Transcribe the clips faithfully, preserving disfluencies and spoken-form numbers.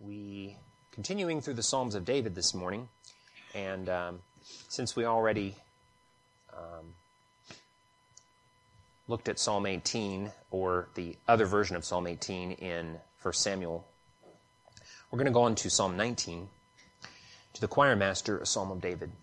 We continuing through the Psalms of David this morning, and um, since we already um, looked at Psalm eighteen, or the other version of Psalm eighteen in First Samuel, we're going to go on to Psalm nineteen, to the choir master, a Psalm of David.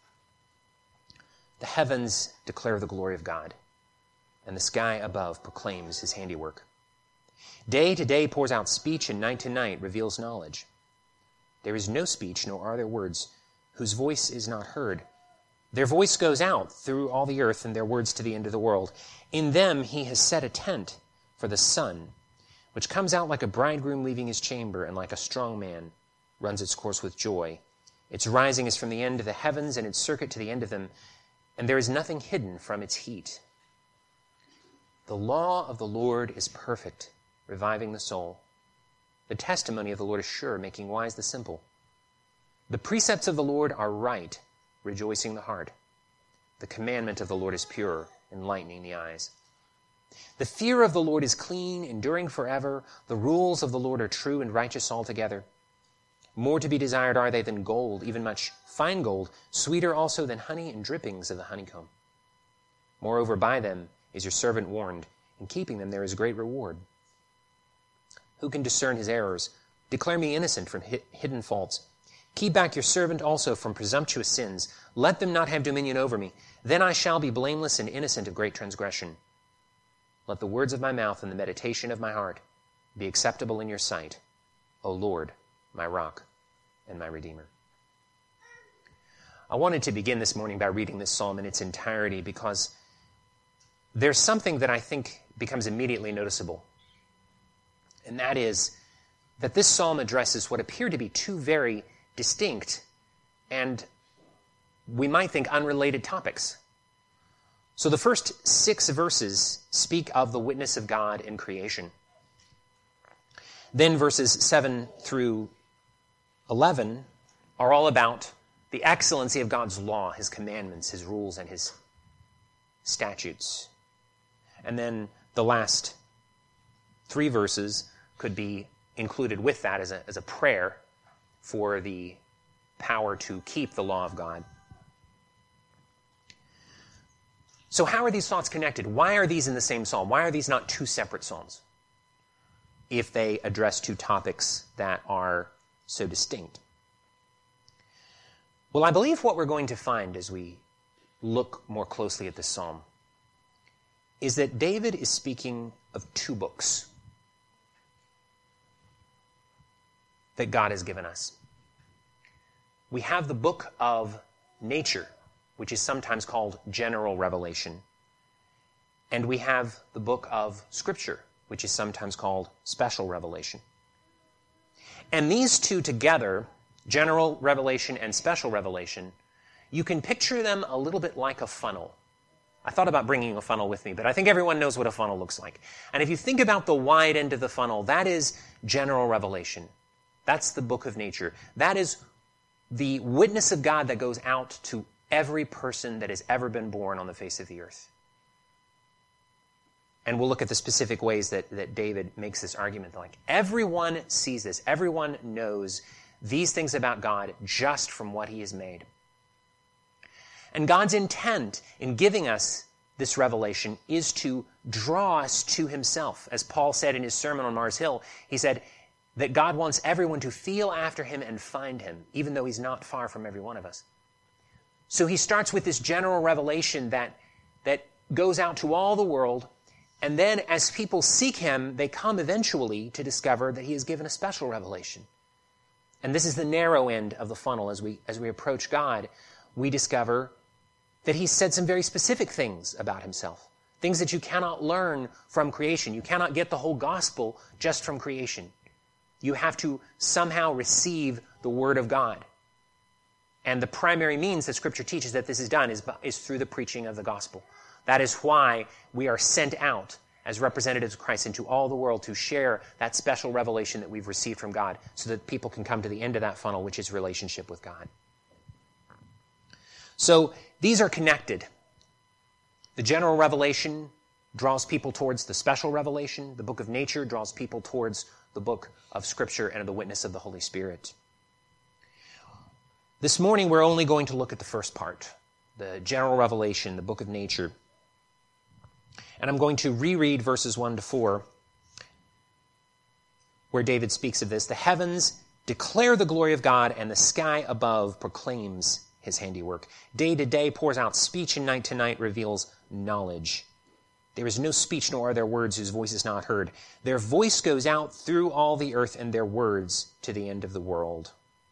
The heavens declare the glory of God, and the sky above proclaims his handiwork. Day to day pours out speech, and night to night reveals knowledge. There is no speech, nor are there words, whose voice is not heard. Their voice goes out through all the earth, and their words to the end of the world. In them he has set a tent for the sun, which comes out like a bridegroom leaving his chamber, and like a strong man runs its course with joy. Its rising is from the end of the heavens, and its circuit to the end of them, and there is nothing hidden from its heat. The law of the Lord is perfect, reviving the soul. The testimony of the Lord is sure, making wise the simple. The precepts of the Lord are right, rejoicing the heart. The commandment of the Lord is pure, enlightening the eyes. The fear of the Lord is clean, enduring forever. The rules of the Lord are true and righteous altogether. More to be desired are they than gold, even much fine gold, sweeter also than honey and drippings of the honeycomb. Moreover, by them is your servant warned. In keeping them there is great reward. Who can discern his errors? Declare me innocent from hidden faults. Keep back your servant also from presumptuous sins. Let them not have dominion over me. Then I shall be blameless and innocent of great transgression. Let the words of my mouth and the meditation of my heart be acceptable in your sight, O Lord, my rock and my redeemer. I wanted to begin this morning by reading this psalm in its entirety because there's something that I think becomes immediately noticeable. And that is that this psalm addresses what appear to be two very distinct and, we might think, unrelated topics. So the first six verses speak of the witness of God in creation. Then verses seven through eleven are all about the excellency of God's law, his commandments, his rules, and his statutes. And then the last three verses could be included with that as a, as a prayer for the power to keep the law of God. So how are these thoughts connected? Why are these in the same psalm? Why are these not two separate psalms if they address two topics that are so distinct? Well, I believe what we're going to find as we look more closely at this psalm is that David is speaking of two books that God has given us. We have the book of nature, which is sometimes called general revelation. And we have the book of Scripture, which is sometimes called special revelation. And these two together, general revelation and special revelation, you can picture them a little bit like a funnel. I thought about bringing a funnel with me, but I think everyone knows what a funnel looks like. And if you think about the wide end of the funnel, that is general revelation. That's the book of nature. That is the witness of God that goes out to every person that has ever been born on the face of the earth. And we'll look at the specific ways that, that David makes this argument. Like, everyone sees this. Everyone knows these things about God just from what he has made. And God's intent in giving us this revelation is to draw us to himself. As Paul said in his sermon on Mars Hill, he said that God wants everyone to feel after him and find him, even though he's not far from every one of us. So he starts with this general revelation that, that goes out to all the world, and then as people seek him, they come eventually to discover that he has given a special revelation. And this is the narrow end of the funnel. As we, as we approach God, we discover that he's said some very specific things about himself, things that you cannot learn from creation. You cannot get the whole gospel just from creation. You have to somehow receive the Word of God. And the primary means that Scripture teaches that this is done is, is through the preaching of the gospel. That is why we are sent out as representatives of Christ into all the world to share that special revelation that we've received from God so that people can come to the end of that funnel, which is relationship with God. So these are connected. The general revelation draws people towards the special revelation. The book of nature draws people towards the book of Scripture and of the witness of the Holy Spirit. This morning, we're only going to look at the first part, the general revelation, the book of nature. And I'm going to reread verses one to four, where David speaks of this. The heavens declare the glory of God, and the sky above proclaims his handiwork. Day to day pours out speech, and night to night reveals knowledge. There is no speech, nor are there words whose voice is not heard. Their voice goes out through all the earth, and their words to the end of the world.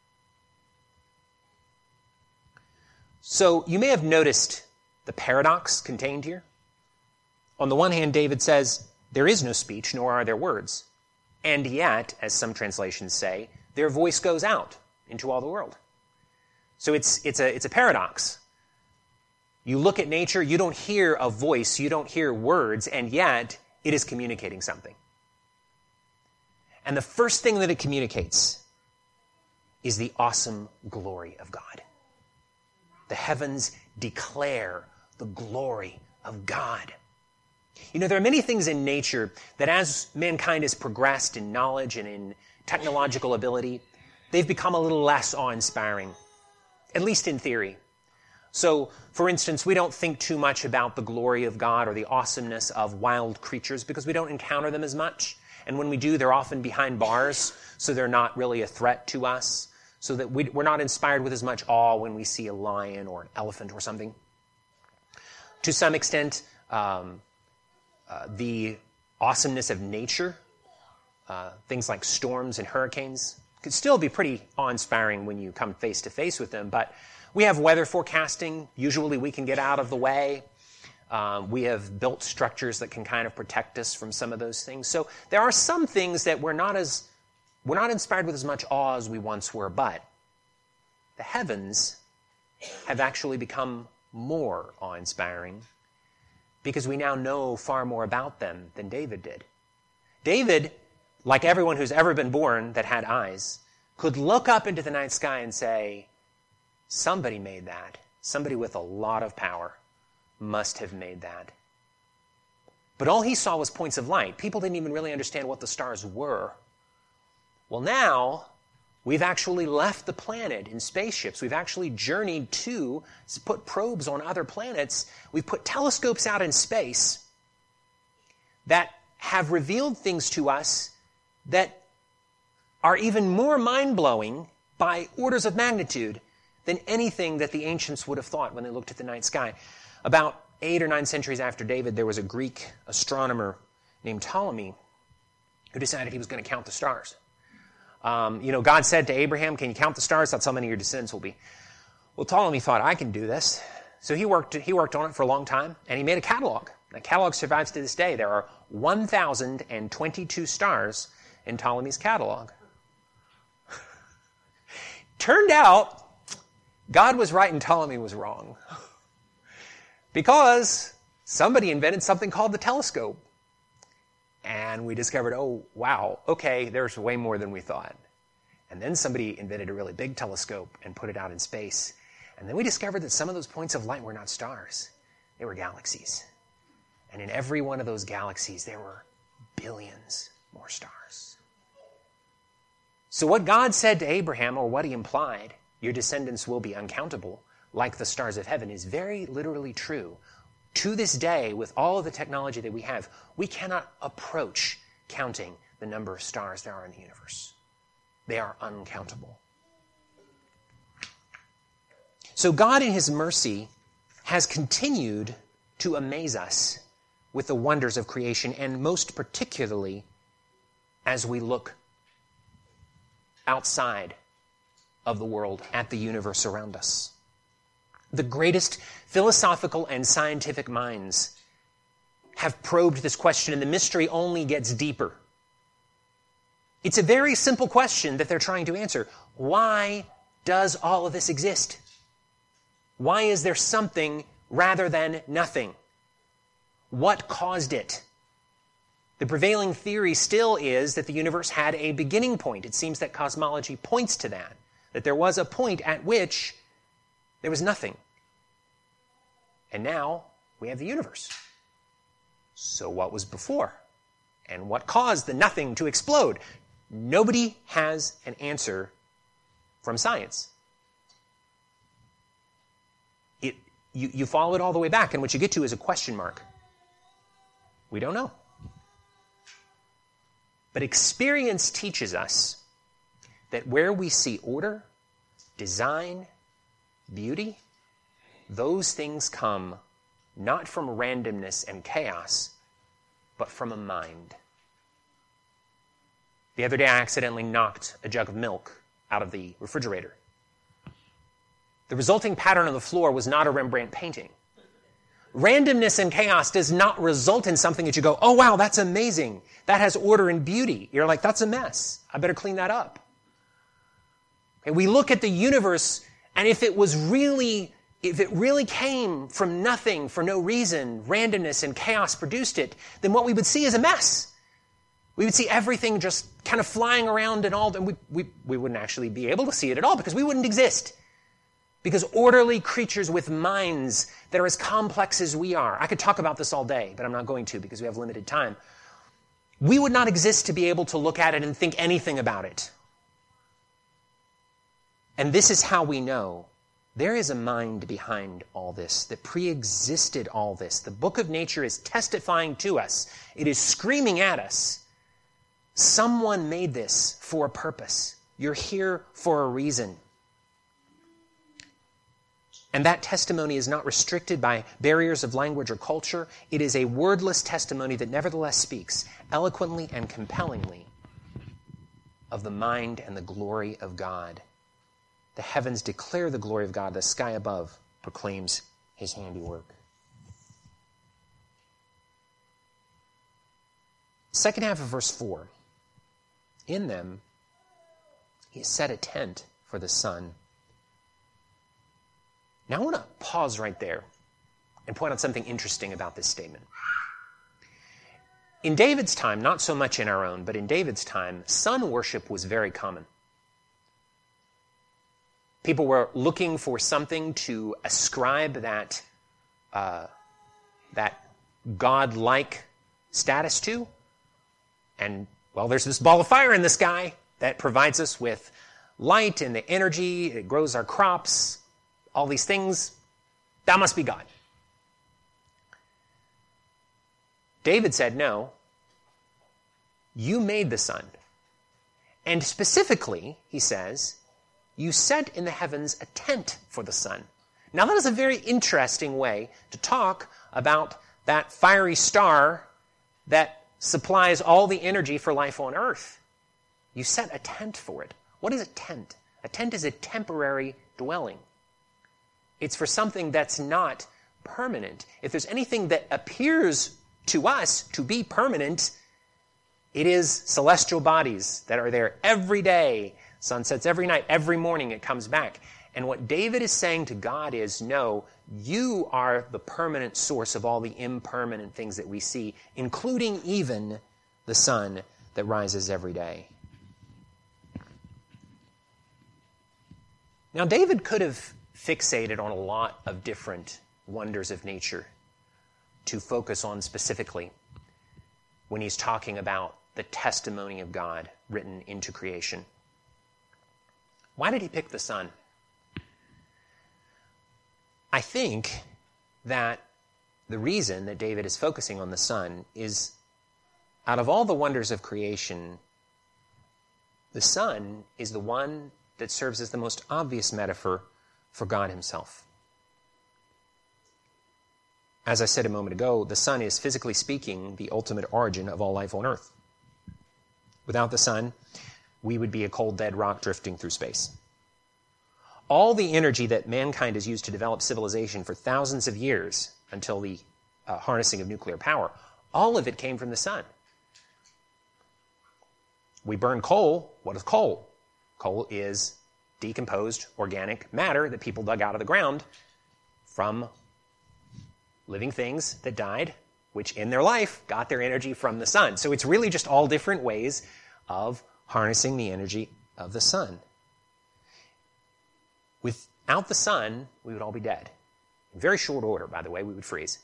So you may have noticed the paradox contained here. On the one hand, David says, there is no speech, nor are there words. And yet, as some translations say, their voice goes out into all the world. So it's, it's, a, it's a paradox. You look at nature, you don't hear a voice, you don't hear words, and yet it is communicating something. And the first thing that it communicates is the awesome glory of God. The heavens declare the glory of God. You know, there are many things in nature that as mankind has progressed in knowledge and in technological ability, they've become a little less awe-inspiring, at least in theory. So, for instance, we don't think too much about the glory of God or the awesomeness of wild creatures because we don't encounter them as much. And when we do, they're often behind bars, so they're not really a threat to us, so that we, we're not inspired with as much awe when we see a lion or an elephant or something. To some extent, um, uh, the awesomeness of nature, uh, things like storms and hurricanes, could still be pretty awe-inspiring when you come face to face with them, but we have weather forecasting. Usually we can get out of the way. Um, we have built structures that can kind of protect us from some of those things. So there are some things that we're not as we're not inspired with as much awe as we once were, but the heavens have actually become more awe-inspiring because we now know far more about them than David did. David, like everyone who's ever been born that had eyes, could look up into the night sky and say, somebody made that. Somebody with a lot of power must have made that. But all he saw was points of light. People didn't even really understand what the stars were. Well, now we've actually left the planet in spaceships. We've actually journeyed to put probes on other planets. We've put telescopes out in space that have revealed things to us that are even more mind-blowing by orders of magnitude than anything that the ancients would have thought when they looked at the night sky. About eight or nine centuries after David, there was a Greek astronomer named Ptolemy who decided he was going to count the stars. Um, you know, God said to Abraham, can you count the stars? That's how many of your descendants will be. Well, Ptolemy thought, I can do this. So he worked, he worked on it for a long time, and he made a catalog. The catalog survives to this day. There are one thousand twenty-two stars in Ptolemy's catalog. Turned out, God was right and Ptolemy was wrong. Because somebody invented something called the telescope. And we discovered, oh, wow, okay, there's way more than we thought. And then somebody invented a really big telescope and put it out in space. And then we discovered that some of those points of light were not stars. They were galaxies. And in every one of those galaxies, there were billions more stars. So what God said to Abraham, or what he implied, your descendants will be uncountable, like the stars of heaven, is very literally true. To this day, with all of the technology that we have, we cannot approach counting the number of stars there are in the universe. They are uncountable. So God, in his mercy, has continued to amaze us with the wonders of creation, and most particularly as we look outside of the world at the universe around us. The greatest philosophical and scientific minds have probed this question, and the mystery only gets deeper. It's a very simple question that they're trying to answer. Why does all of this exist? Why is there something rather than nothing? What caused it? The prevailing theory still is that the universe had a beginning point. It seems that cosmology points to that, that there was a point at which there was nothing. And now we have the universe. So what was before? And what caused the nothing to explode? Nobody has an answer from science. It, you, you follow it all the way back, and what you get to is a question mark. We don't know. But experience teaches us that where we see order, design, beauty, those things come not from randomness and chaos, but from a mind. The other day I accidentally knocked a jug of milk out of the refrigerator. The resulting pattern on the floor was not a Rembrandt painting. Randomness and chaos does not result in something that you go, oh wow, that's amazing. That has order and beauty. You're like, that's a mess. I better clean that up. And we look at the universe, and if it was really, if it really came from nothing for no reason, randomness and chaos produced it, then what we would see is a mess. We would see everything just kind of flying around and all, and we, we, we wouldn't actually be able to see it at all because we wouldn't exist. Because orderly creatures with minds that are as complex as we are, I could talk about this all day, but I'm not going to because we have limited time. We would not exist to be able to look at it and think anything about it. And this is how we know there is a mind behind all this that pre-existed all this. The book of nature is testifying to us. It is screaming at us. Someone made this for a purpose. You're here for a reason. And that testimony is not restricted by barriers of language or culture. It is a wordless testimony that nevertheless speaks eloquently and compellingly of the mind and the glory of God. The heavens declare the glory of God. The sky above proclaims his handiwork. Second half of verse four. In them he has set a tent for the sun. Now I want to pause right there and point out something interesting about this statement. In David's time, not so much in our own, but in David's time, sun worship was very common. People were looking for something to ascribe that, uh, that God-like status to. And, well, there's this ball of fire in the sky that provides us with light and the energy. It grows our crops. All these things, that must be God. David said, no, you made the sun. And specifically, he says, you set in the heavens a tent for the sun. Now that is a very interesting way to talk about that fiery star that supplies all the energy for life on earth. You set a tent for it. What is a tent? A tent is a temporary dwelling. It's for something that's not permanent. If there's anything that appears to us to be permanent, it is celestial bodies that are there every day. Sun sets every night, every morning it comes back. And what David is saying to God is, no, you are the permanent source of all the impermanent things that we see, including even the sun that rises every day. Now, David could have fixated on a lot of different wonders of nature to focus on specifically when he's talking about the testimony of God written into creation. Why did he pick the sun? I think that the reason that David is focusing on the sun is, out of all the wonders of creation, the sun is the one that serves as the most obvious metaphor for God himself. As I said a moment ago, the sun is, physically speaking, the ultimate origin of all life on earth. Without the sun, we would be a cold, dead rock drifting through space. All the energy that mankind has used to develop civilization for thousands of years until the uh, harnessing of nuclear power, all of it came from the sun. We burn coal. What is coal? Coal is decomposed organic matter that people dug out of the ground from living things that died, which in their life got their energy from the sun. So it's really just all different ways of harnessing the energy of the sun. Without the sun, we would all be dead. In very short order, by the way, we would freeze.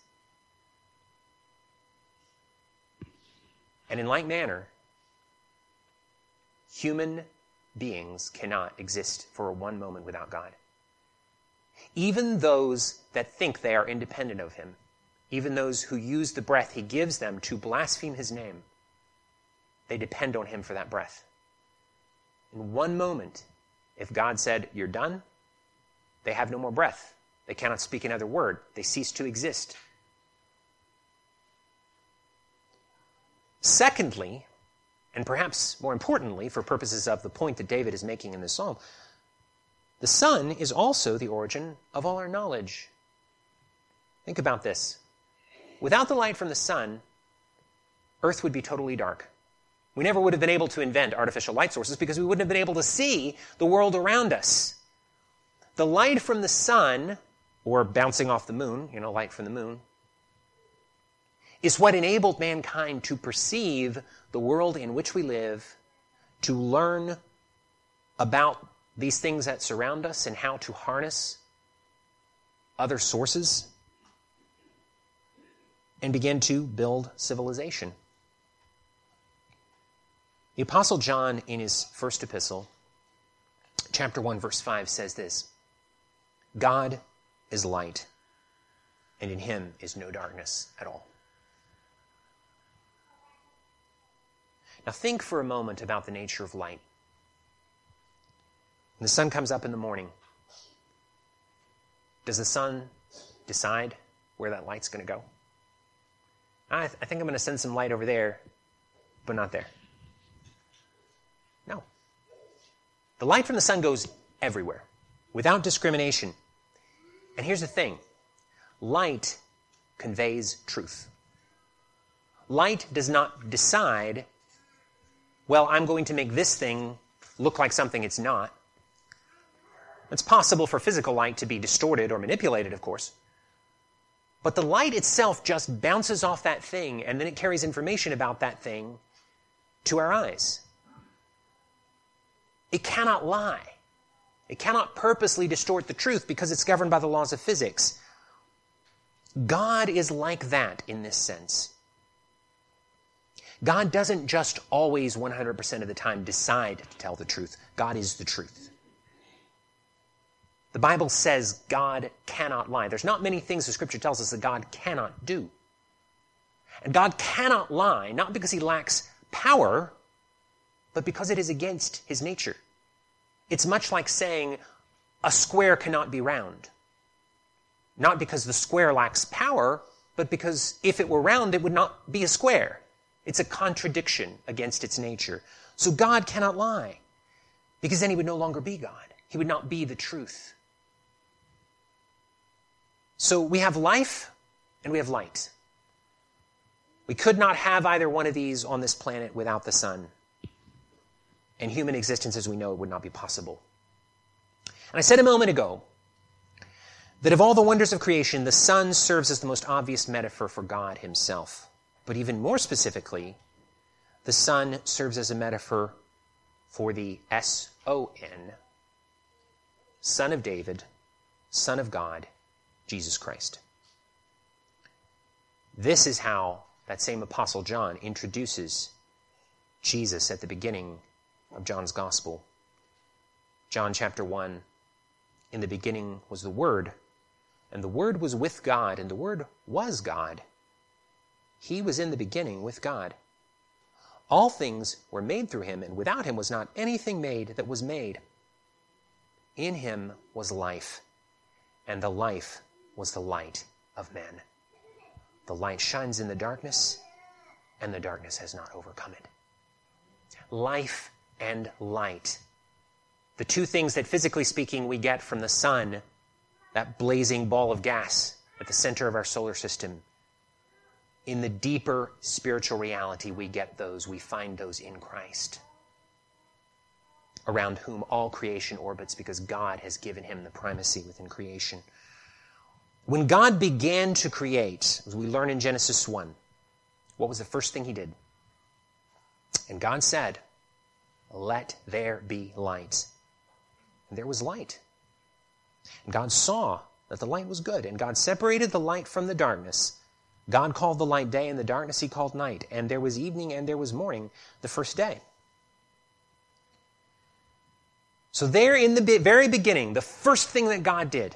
And in like manner, human beings cannot exist for one moment without God. Even those that think they are independent of him, even those who use the breath he gives them to blaspheme his name, they depend on him for that breath. In one moment, if God said, "You're done," they have no more breath. They cannot speak another word. They cease to exist. Secondly, and perhaps more importantly, for purposes of the point that David is making in this psalm, the sun is also the origin of all our knowledge. Think about this. Without the light from the sun, Earth would be totally dark. We never would have been able to invent artificial light sources because we wouldn't have been able to see the world around us. The light from the sun, or bouncing off the moon, you know, light from the moon, is what enabled mankind to perceive the world in which we live, to learn about these things that surround us and how to harness other sources and begin to build civilization. The Apostle John, in his first epistle, chapter one, verse five, says this: God is light, and in him is no darkness at all. Now think for a moment about the nature of light. When the sun comes up in the morning, does the sun decide where that light's going to go? I, th- I think I'm going to send some light over there, but not there. No. The light from the sun goes everywhere, without discrimination. And here's the thing. Light conveys truth. Light does not decide, well, I'm going to make this thing look like something it's not. It's possible for physical light to be distorted or manipulated, of course. But the light itself just bounces off that thing, and then it carries information about that thing to our eyes. It cannot lie. It cannot purposely distort the truth because it's governed by the laws of physics. God is like that in this sense. God doesn't just always one hundred percent of the time decide to tell the truth. God is the truth. The Bible says God cannot lie. There's not many things the Scripture tells us that God cannot do. And God cannot lie, not because he lacks power, but because it is against his nature. It's much like saying a square cannot be round. Not because the square lacks power, but because if it were round, it would not be a square. It's a contradiction against its nature. So God cannot lie, because then he would no longer be God. He would not be the truth. So we have life and we have light. We could not have either one of these on this planet without the sun. And human existence as we know it would not be possible. And I said a moment ago that of all the wonders of creation, the sun serves as the most obvious metaphor for God himself. But even more specifically, the sun serves as a metaphor for the S O N, Son of David, Son of God, Jesus Christ. This is how that same Apostle John introduces Jesus at the beginning of John's Gospel. John chapter one, in the beginning was the Word, and the Word was with God, and the Word was God. He was in the beginning with God. All things were made through him, and without him was not anything made that was made. In him was life, and the life was the light of men. The light shines in the darkness, and the darkness has not overcome it. Life and light. The two things that, physically speaking, we get from the sun, that blazing ball of gas at the center of our solar system. In the deeper spiritual reality, we get those, we find those in Christ, around whom all creation orbits because God has given him the primacy within creation. When God began to create, as we learn in Genesis one, what was the first thing he did? And God said, "Let there be light." And there was light. And God saw that the light was good, and God separated the light from the darkness. God called the light day, and the darkness he called night. And there was evening and there was morning the first day. So there in the very beginning, the first thing that God did,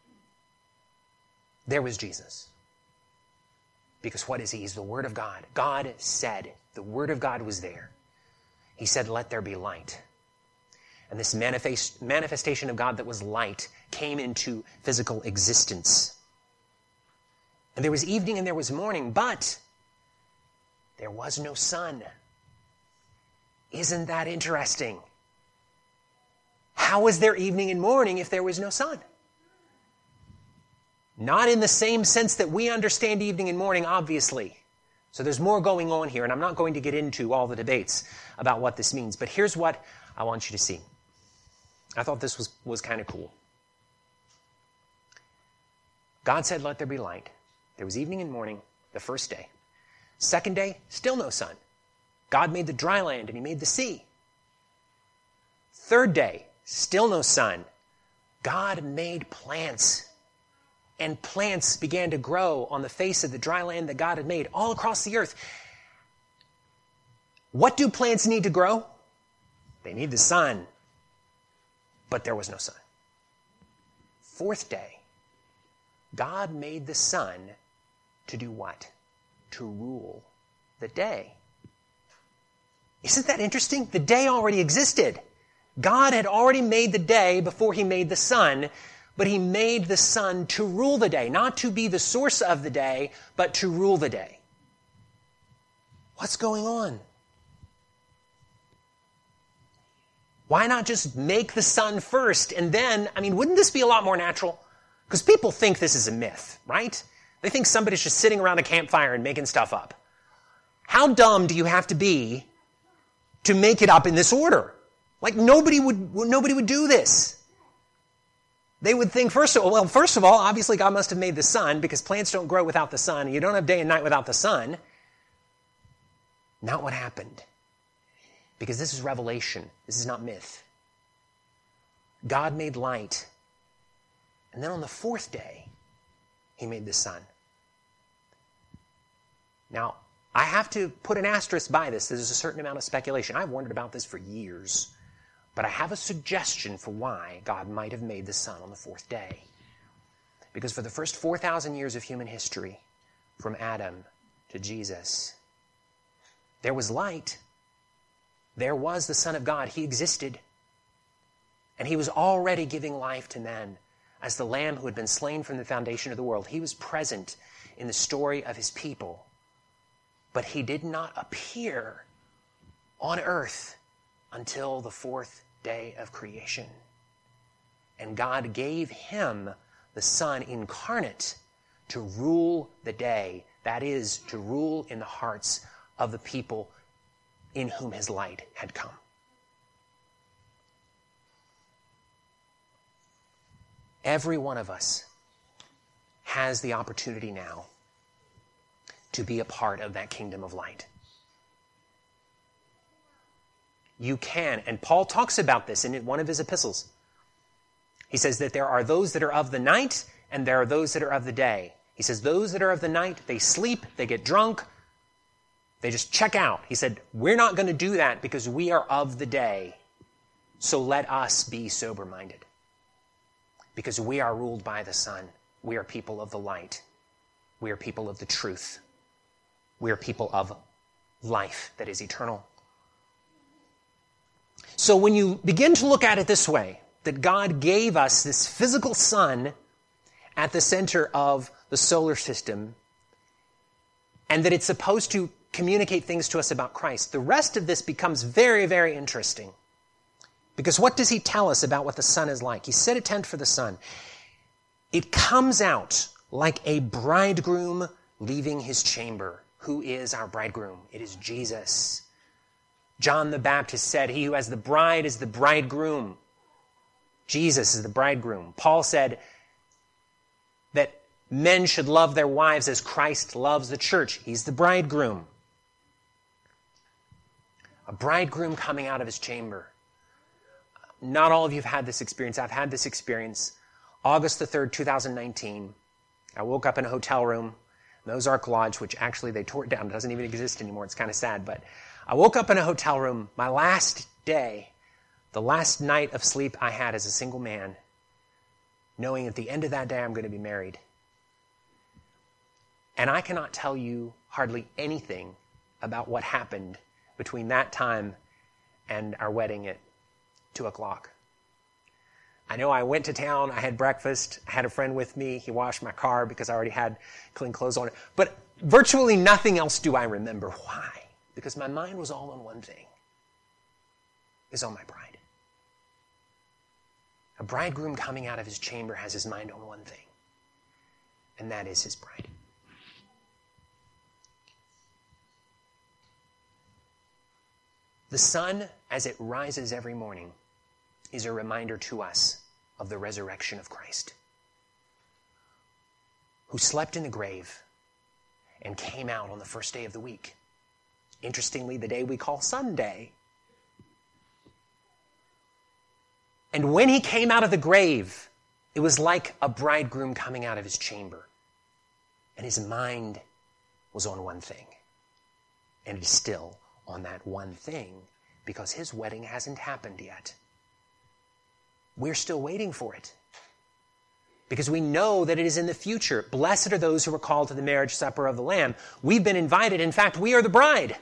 there was Jesus. Because what is he? He's the Word of God. God said, the Word of God was there. He said, let there be light. And this manifest, manifestation of God that was light came into physical existence. And there was evening and there was morning, but there was no sun. Isn't that interesting? How was there evening and morning if there was no sun? Not in the same sense that we understand evening and morning, obviously. So there's more going on here, and I'm not going to get into all the debates about what this means, but here's what I want you to see. I thought this was, was kind of cool. God said, let there be light. There was evening and morning the first day. Second day, still no sun. God made the dry land and he made the sea. Third day, still no sun. God made plants. And plants began to grow on the face of the dry land that God had made all across the earth. What do plants need to grow? They need the sun. But there was no sun. Fourth day, God made the sun to do what? To rule the day. Isn't that interesting? The day already existed. God had already made the day before he made the sun, but he made the sun to rule the day, not to be the source of the day, but to rule the day. What's going on? Why not just make the sun first and then, I mean, wouldn't this be a lot more natural? Because people think this is a myth, right? They think somebody's just sitting around a campfire and making stuff up. How dumb do you have to be to make it up in this order? Like nobody would, nobody would do this. They would think, first of all, well, first of all, obviously God must have made the sun because plants don't grow without the sun. And you don't have day and night without the sun. Not what happened. Because this is revelation. This is not myth. God made light. And then on the fourth day, he made the sun. Now, I have to put an asterisk by this. There's a certain amount of speculation. I've wondered about this for years. But I have a suggestion for why God might have made the sun on the fourth day. Because for the first four thousand years of human history, from Adam to Jesus, there was light. There was the Son of God. He existed. And he was already giving life to men as the Lamb who had been slain from the foundation of the world. He was present in the story of his people. But he did not appear on earth until the fourth day of creation. And God gave him, the Son incarnate, to rule the day. That is, to rule in the hearts of the people in whom his light had come. Every one of us has the opportunity now to be a part of that kingdom of light. You can, and Paul talks about this in one of his epistles. He says that there are those that are of the night and there are those that are of the day. He says those that are of the night, they sleep, they get drunk, they just check out. He said, we're not going to do that because we are of the day. So let us be sober-minded. Because we are ruled by the Son. We are people of the light. We are people of the truth. We are people of life that is eternal. So when you begin to look at it this way, that God gave us this physical sun at the center of the solar system, and that it's supposed to communicate things to us about Christ, the rest of this becomes very, very interesting. Because what does he tell us about what the sun is like? He set a tent for the sun. It comes out like a bridegroom leaving his chamber. Who is our bridegroom? It is Jesus. John the Baptist said, he who has the bride is the bridegroom. Jesus is the bridegroom. Paul said that men should love their wives as Christ loves the church. He's the bridegroom. A bridegroom coming out of his chamber. Not all of you have had this experience. I've had this experience. August the third, two thousand nineteen. I woke up in a hotel room in Ozark Lodge, which actually they tore it down. It doesn't even exist anymore. It's kind of sad. But I woke up in a hotel room, my last day the last night of sleep I had as a single man, knowing at the end of that day I'm going to be married. And I cannot tell you hardly anything about what happened between that time and our wedding at two o'clock. I know I went to town, I had breakfast, I had a friend with me, he washed my car because I already had clean clothes on it. But virtually nothing else do I remember. Why? Because my mind was all on one thing. It was on my bride. A bridegroom coming out of his chamber has his mind on one thing, and that is his bride. The sun, as it rises every morning, is a reminder to us of the resurrection of Christ, who slept in the grave and came out on the first day of the week. Interestingly, the day we call Sunday. And when he came out of the grave, it was like a bridegroom coming out of his chamber. And his mind was on one thing. And it is still on that one thing because his wedding hasn't happened yet. We're still waiting for it because we know that it is in the future. Blessed are those who are called to the marriage supper of the Lamb. We've been invited. In fact, we are the bride.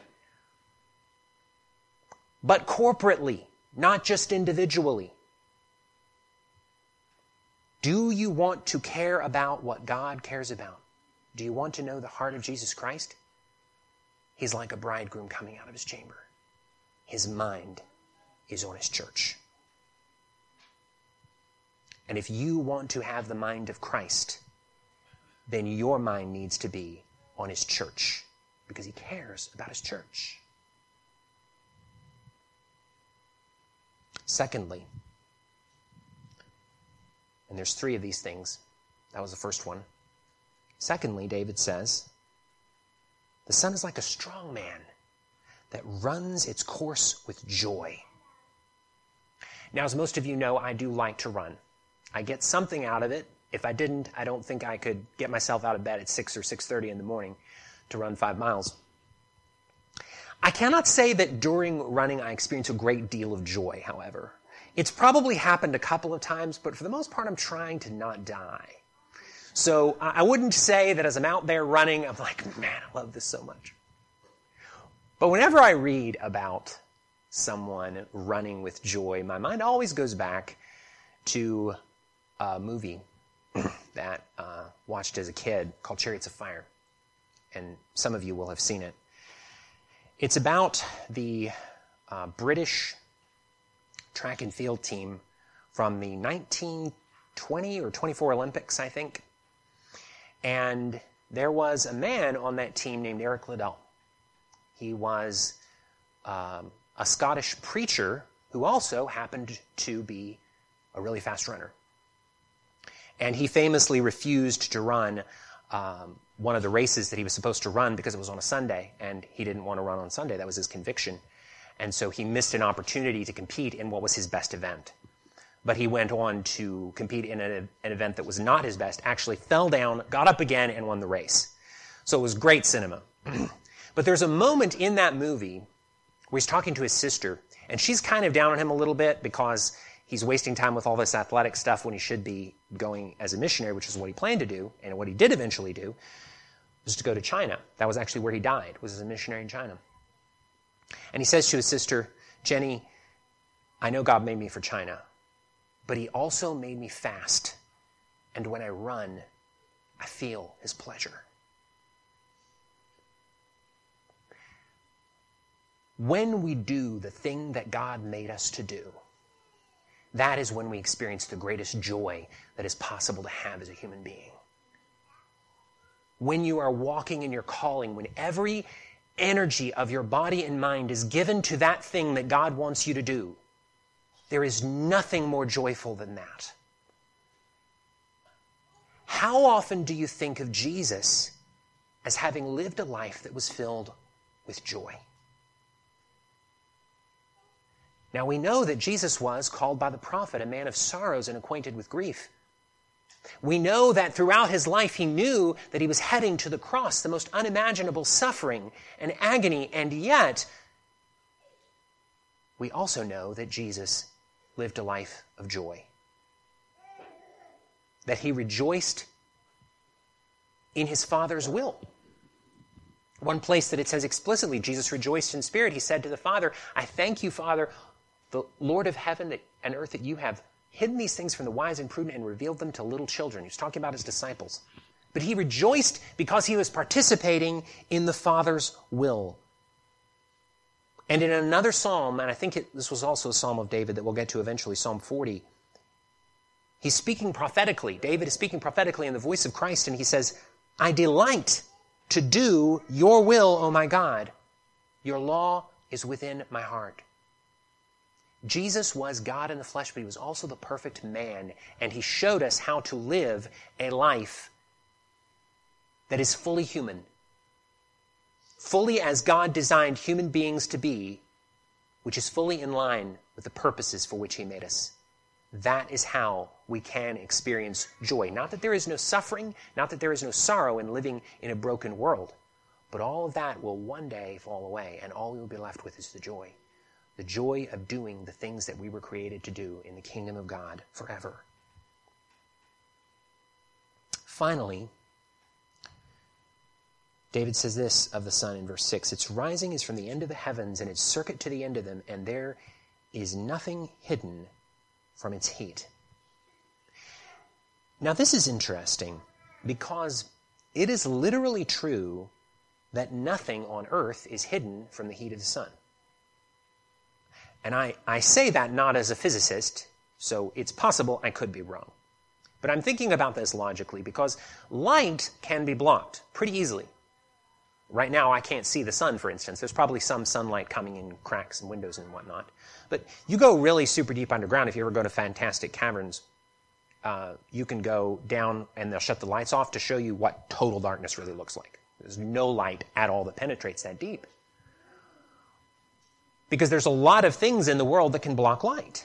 But corporately, not just individually. Do you want to care about what God cares about? Do you want to know the heart of Jesus Christ? He's like a bridegroom coming out of his chamber. His mind is on his church. And if you want to have the mind of Christ, then your mind needs to be on his church because he cares about his church. Secondly, and there's three of these things. That was the first one. Secondly, David says, the sun is like a strong man that runs its course with joy. Now, as most of you know, I do like to run. I get something out of it. If I didn't, I don't think I could get myself out of bed at six or six thirty in the morning to run five miles. I cannot say that during running I experience a great deal of joy, however. It's probably happened a couple of times, but for the most part, I'm trying to not die. So I wouldn't say that as I'm out there running, I'm like, man, I love this so much. But whenever I read about someone running with joy, my mind always goes back to a movie that I uh, watched as a kid called Chariots of Fire. And some of you will have seen it. It's about the uh, British track and field team from the nineteen twenty or twenty-four Olympics, I think. And there was a man on that team named Eric Liddell. He was um, a Scottish preacher who also happened to be a really fast runner. And he famously refused to run um, one of the races that he was supposed to run because it was on a Sunday, and he didn't want to run on Sunday. That was his conviction. And so he missed an opportunity to compete in what was his best event. But he went on to compete in an, an event that was not his best, actually fell down, got up again, and won the race. So it was great cinema. But there's a moment in that movie where he's talking to his sister, and she's kind of down on him a little bit because he's wasting time with all this athletic stuff when he should be going as a missionary, which is what he planned to do, and what he did eventually do, was to go to China. That was actually where he died, was as a missionary in China. And he says to his sister, Jenny, I know God made me for China, but he also made me fast. And when I run, I feel his pleasure. When we do the thing that God made us to do, that is when we experience the greatest joy that is possible to have as a human being. When you are walking in your calling, when every energy of your body and mind is given to that thing that God wants you to do, there is nothing more joyful than that. How often do you think of Jesus as having lived a life that was filled with joy? Now we know that Jesus was called by the prophet a man of sorrows and acquainted with grief. We know that throughout his life he knew that he was heading to the cross, the most unimaginable suffering and agony, and yet we also know that Jesus lived a life of joy. That he rejoiced in his Father's will. One place that it says explicitly, Jesus rejoiced in spirit. He said to the Father, I thank you, Father, the Lord of heaven and earth, that you have hidden these things from the wise and prudent and revealed them to little children. He was talking about his disciples. But he rejoiced because he was participating in the Father's will. And in another psalm, and I think it, this was also a psalm of David that we'll get to eventually, Psalm forty, he's speaking prophetically. David is speaking prophetically in the voice of Christ, and he says, I delight to do your will, O my God. Your law is within my heart. Jesus was God in the flesh, but he was also the perfect man, and he showed us how to live a life that is fully human, fully as God designed human beings to be, which is fully in line with the purposes for which he made us. That is how we can experience joy. Not that there is no suffering, not that there is no sorrow in living in a broken world, but all of that will one day fall away, and all we will be left with is the joy. The joy of doing the things that we were created to do in the kingdom of God forever. Finally, David says this of the sun in verse six, its rising is from the end of the heavens and its circuit to the end of them, and there is nothing hidden from its heat. Now this is interesting because it is literally true that nothing on earth is hidden from the heat of the sun. And I, I say that not as a physicist, so it's possible I could be wrong. But I'm thinking about this logically because light can be blocked pretty easily. Right now, I can't see the sun, for instance. There's probably some sunlight coming in cracks and windows and whatnot. But you go really super deep underground. If you ever go to Fantastic Caverns, uh, you can go down and they'll shut the lights off to show you what total darkness really looks like. There's no light at all that penetrates that deep. Because there's a lot of things in the world that can block light.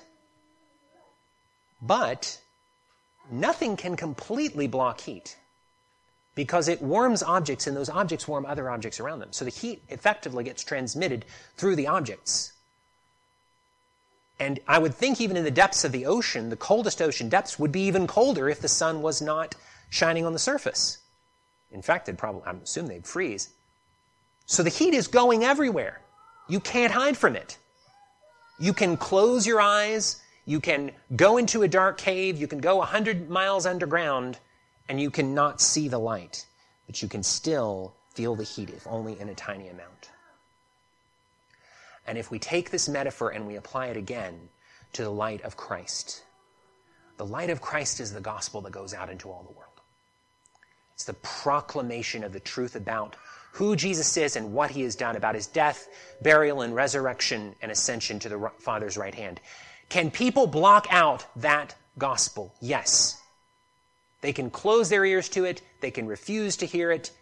But nothing can completely block heat, because it warms objects, and those objects warm other objects around them. So the heat effectively gets transmitted through the objects. And I would think even in the depths of the ocean, the coldest ocean depths would be even colder if the sun was not shining on the surface. In fact, they'd probably, I assume they'd freeze. So the heat is going everywhere. You can't hide from it. You can close your eyes, you can go into a dark cave, you can go a hundred miles underground, and you cannot see the light, but you can still feel the heat, if only in a tiny amount. And if we take this metaphor and we apply it again to the light of Christ, the light of Christ is the gospel that goes out into all the world. It's the proclamation of the truth about who Jesus is and what he has done, about his death, burial, and resurrection and ascension to the Father's right hand. Can people block out that gospel? Yes. They can close their ears to it. They can refuse to hear it.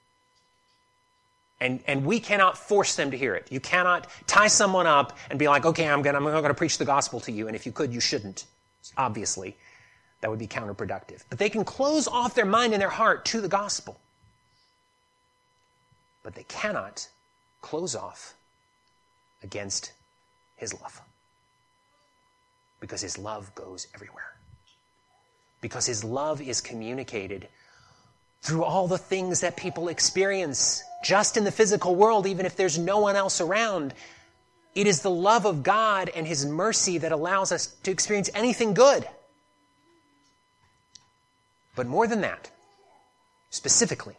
And, and we cannot force them to hear it. You cannot tie someone up and be like, okay, I'm going I'm going to preach the gospel to you. And if you could, you shouldn't. Obviously, that would be counterproductive. But they can close off their mind and their heart to the gospel. But they cannot close off against his love. Because his love goes everywhere. Because his love is communicated through all the things that people experience just in the physical world, even if there's no one else around. It is the love of God and his mercy that allows us to experience anything good. But more than that, specifically,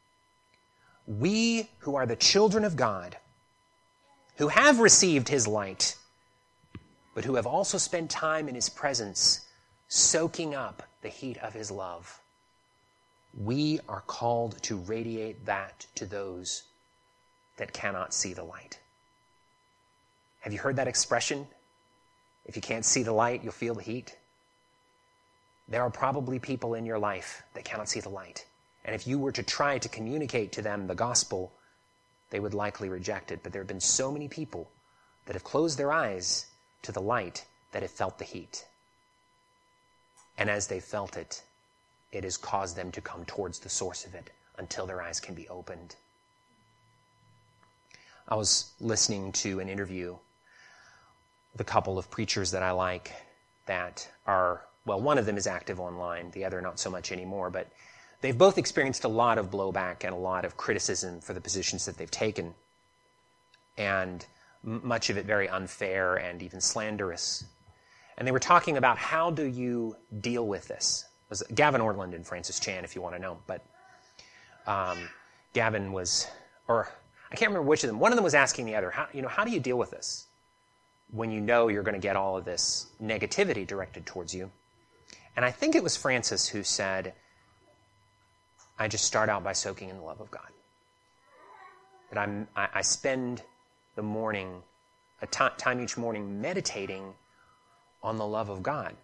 we who are the children of God, who have received his light, but who have also spent time in his presence, soaking up the heat of his love, we are called to radiate that to those that cannot see the light. Have you heard that expression? If you can't see the light, you'll feel the heat. There are probably people in your life that cannot see the light. And if you were to try to communicate to them the gospel, they would likely reject it. But there have been so many people that have closed their eyes to the light that have felt the heat. And as they felt it, it has caused them to come towards the source of it until their eyes can be opened. I was listening to an interview the couple of preachers that I like that are, well, one of them is active online, the other not so much anymore, but they've both experienced a lot of blowback and a lot of criticism for the positions that they've taken, and m- much of it very unfair and even slanderous. And they were talking about, how do you deal with this? It was Gavin Ortland and Francis Chan, if you want to know. But um, Gavin was, or I can't remember which of them. One of them was asking the other, how, you know, how do you deal with this when you know you're going to get all of this negativity directed towards you? And I think it was Francis who said, I just start out by soaking in the love of God. That I'm, I, I spend the morning, a t- time each morning meditating on the love of God.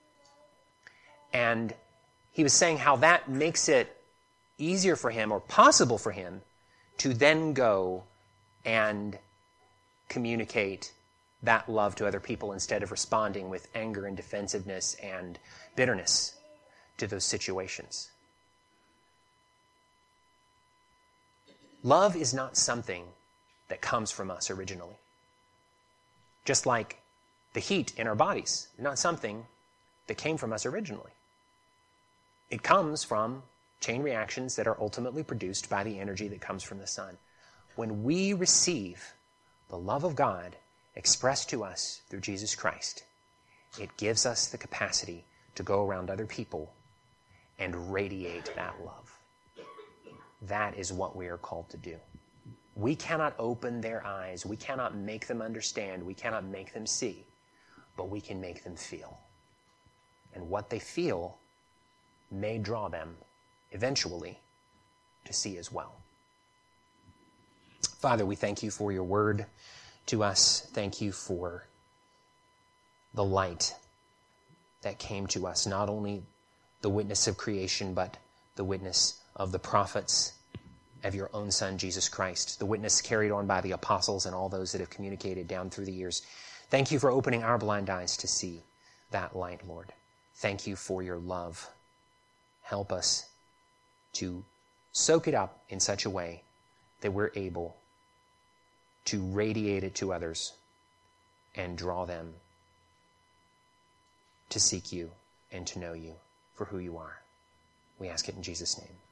And he was saying how that makes it easier for him, or possible for him, to then go and communicate that love to other people instead of responding with anger and defensiveness and bitterness to those situations. Love is not something that comes from us originally. Just like the heat in our bodies, not something that came from us originally. It comes from chain reactions that are ultimately produced by the energy that comes from the sun. When we receive the love of God expressed to us through Jesus Christ, it gives us the capacity to go around other people and radiate that love. That is what we are called to do. We cannot open their eyes. We cannot make them understand. We cannot make them see. But we can make them feel. And what they feel may draw them eventually to see as well. Father, we thank you for your word to us. Thank you for the light that came to us, not only the witness of creation, but the witness of the prophets, of your own Son, Jesus Christ, the witness carried on by the apostles and all those that have communicated down through the years. Thank you for opening our blind eyes to see that light, Lord. Thank you for your love. Help us to soak it up in such a way that we're able to radiate it to others and draw them to seek you and to know you for who you are. We ask it in Jesus' name.